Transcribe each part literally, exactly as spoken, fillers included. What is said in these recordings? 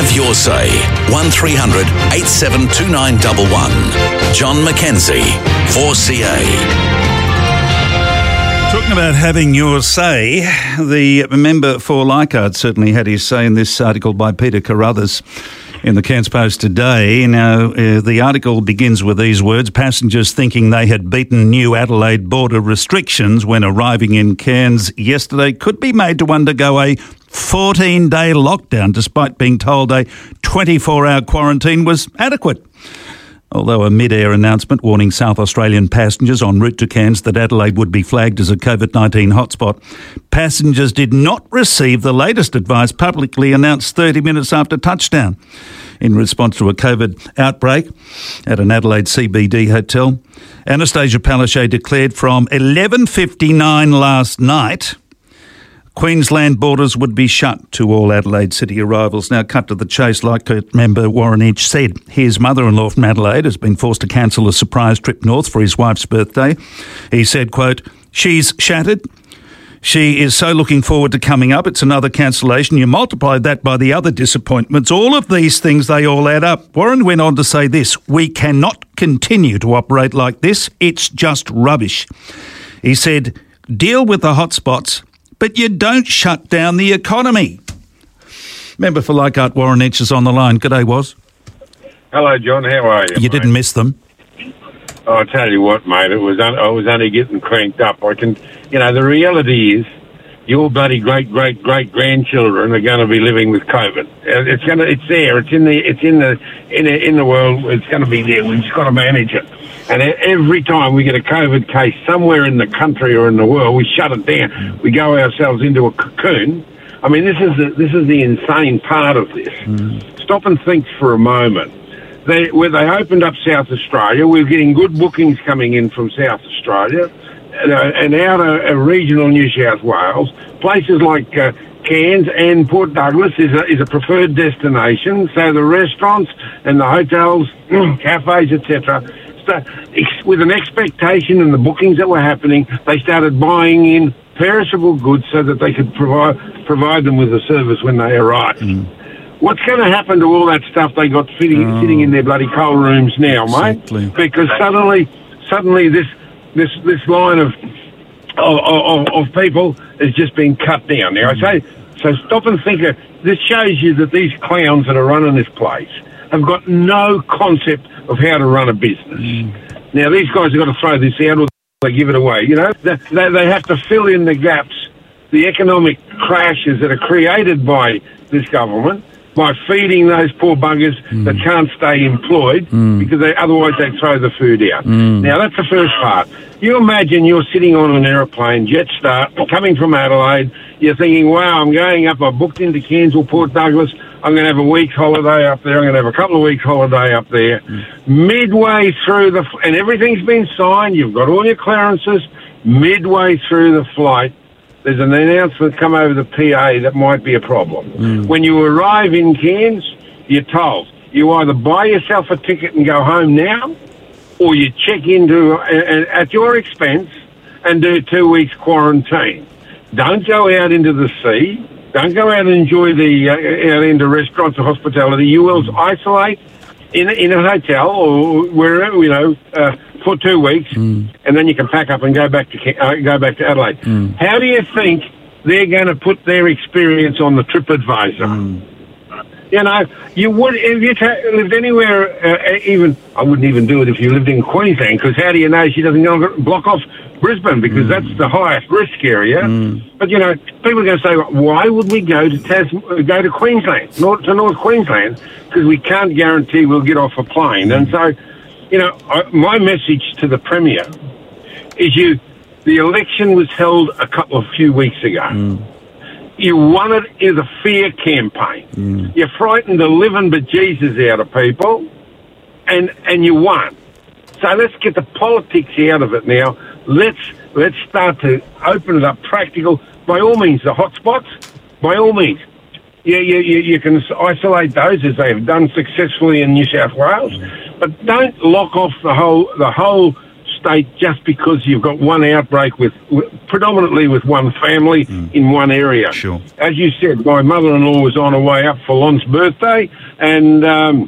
Have your say. one three hundred eight seven two nine one one. John McKenzie, four C A. Talking about having your say, the member for Leichhardt certainly had his say in this article by Peter Carruthers in the Cairns Post today. Now, uh, the article begins with these words: passengers thinking they had beaten New Adelaide border restrictions when arriving in Cairns yesterday could be made to undergo a fourteen-day lockdown, despite being told a twenty-four hour quarantine was adequate. Although a mid-air announcement warning South Australian passengers en route to Cairns that Adelaide would be flagged as a COVID nineteen hotspot, passengers did not receive the latest advice publicly announced thirty minutes after touchdown. In response to a COVID outbreak at an Adelaide C B D hotel, Anastasia Palaszczuk declared from eleven fifty-nine last night Queensland borders would be shut to all Adelaide City arrivals. Now, cut to the chase, like member Warren Inch said. His mother-in-law from Adelaide has been forced to cancel a surprise trip north for his wife's birthday. He said, quote, "She's shattered. She is so looking forward to coming up. It's another cancellation. You multiply that by the other disappointments. All of these things, they all add up." Warren went on to say this: "We cannot continue to operate like this. It's just rubbish." He said, "Deal with the hotspots, but you don't shut down the economy." Member for Leichhardt, Warren Inch, is on the line. G'day, Was. Hello, John. How are you? You mate? didn't miss them. Oh, I tell you what, mate. It was un- I was only getting cranked up. I can, you know, the reality is, your bloody great great great grandchildren are going to be living with COVID. It's going to, it's there. It's in the, it's in the, in the, in the world. It's going to be there. We've just got to manage it. And every time we get a COVID case somewhere in the country or in the world, we shut it down. We go ourselves into a cocoon. I mean, this is the, this is the insane part of this. Mm. Stop and think for a moment. They, where they opened up South Australia, we were getting good bookings coming in from South Australia and, uh, and out of uh, regional New South Wales. Places like uh, Cairns and Port Douglas is a, is a preferred destination. So the restaurants and the hotels, cafes, et cetera, with an expectation and the bookings that were happening, they started buying in perishable goods so that they could provide provide them with a service when they arrived. Mm. What's going to happen to all that stuff they got sitting, oh. sitting in their bloody coal rooms now, exactly. mate? Because suddenly, suddenly this this this line of of, of of people has just been cut down. Now mm. I say, so stop and think. Of, this shows you that these clowns that are running this place have got no concept of how to run a business. Mm. Now these guys have got to throw this out or they give it away. You know, they, they have to fill in the gaps, the economic crashes that are created by this government, by feeding those poor buggers mm. that can't stay employed mm. because they, otherwise they throw the food out. Mm. Now, that's the first part. You imagine you're sitting on an aeroplane, Jetstar, coming from Adelaide. You're thinking, wow, I'm going up. I booked into Cairns or Port Douglas. I'm going to have a week's holiday up there. I'm going to have a couple of weeks' holiday up there. Mm. Midway through the... And everything's been signed. You've got all your clearances. Midway through the flight, there's an announcement come over the P A that might be a problem. Mm. When you arrive in Cairns, you're told you either buy yourself a ticket and go home now, or you check into uh, at your expense and do two weeks quarantine. Don't go out into the sea. Don't go out and enjoy the uh, out into restaurants or hospitality. You will isolate in in a hotel or wherever, you know, uh, for two weeks, mm. and then you can pack up and go back to uh, go back to Adelaide. Mm. How do you think they're going to put their experience on the TripAdvisor? Mm. You know, you would if you ta- lived anywhere. Uh, even I wouldn't even do it if you lived in Queensland, because how do you know she doesn't go block off Brisbane, because mm. that's the highest risk area. Mm. But you know, people are going to say, why would we go to Tas- go to Queensland, North, to North Queensland, because we can't guarantee we'll get off a plane. And so, you know, I, my message to the Premier is you, the election was held a couple of few weeks ago. Mm. You won it in a fear campaign. Mm. You frightened the living bejesus out of people, and and you won. So let's get the politics out of it now. Let's let's start to open it up practical. By all means, the hotspots, by all means. Yeah, you, you, you can isolate those as they have done successfully in New South Wales, but don't lock off the whole the whole state just because you've got one outbreak with, with predominantly with one family mm. in one area. Sure. As you said, my mother-in-law was on her way up for Lon's birthday, and um,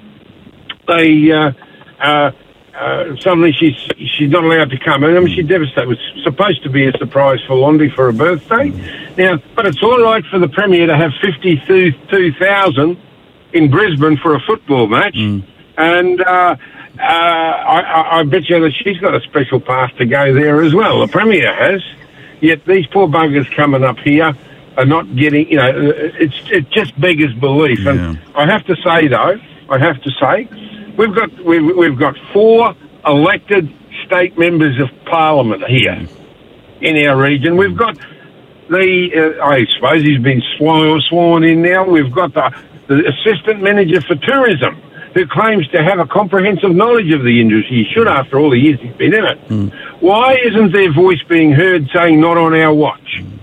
they uh, uh, uh, suddenly she's she's not allowed to come. I mean, she's devastated. It was supposed to be a surprise for Londi for her birthday. Mm. Now, but it's all right for the Premier to have fifty-two thousand in Brisbane for a football match, mm. and uh, uh, I, I, I bet you that she's got a special pass to go there as well. The Premier has. Yet these poor buggers coming up here are not getting, you know, it's it just beggars belief. Yeah. And I have to say, though, I have to say, we've got we've, we've got four elected state members of parliament here in our region. We've got the, uh, I suppose he's been sworn, sworn in now. We've got the, the assistant manager for tourism, who claims to have a comprehensive knowledge of the industry. He should, after all the years he's been in it. Mm. Why isn't their voice being heard saying, not on our watch? Mm.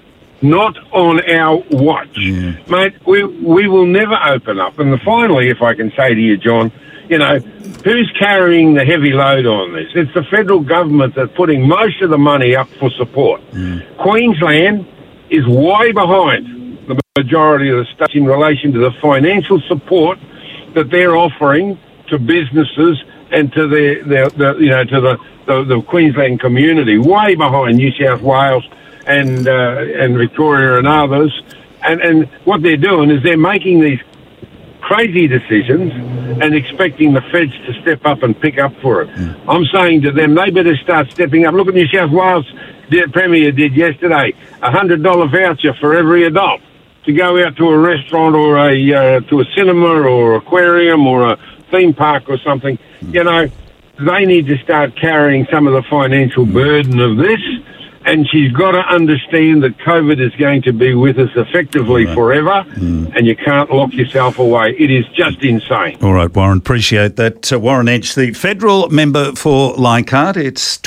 Not on our watch. Yeah. Mate, we we will never open up. And finally, if I can say to you, John, you know, who's carrying the heavy load on this? It's the federal government that's putting most of the money up for support. Mm. Queensland is way behind the majority of the states in relation to the financial support that they're offering to businesses and to the, the, the you know, to the, the, the Queensland community, way behind New South Wales and uh, and Victoria and others. And and what they're doing is they're making these crazy decisions and expecting the feds to step up and pick up for it. Mm. I'm saying to them, they better start stepping up. Look at New South Wales, the Premier did yesterday, a one hundred dollars voucher for every adult to go out to a restaurant or a uh, to a cinema or aquarium or a theme park or something. Mm. You know, they need to start carrying some of the financial burden of this, and she's got to understand that COVID is going to be with us effectively right. forever, mm. and you can't lock yourself away. It is just insane. All right, Warren, appreciate that. Uh, Warren Entsch, the federal member for Leichhardt. It's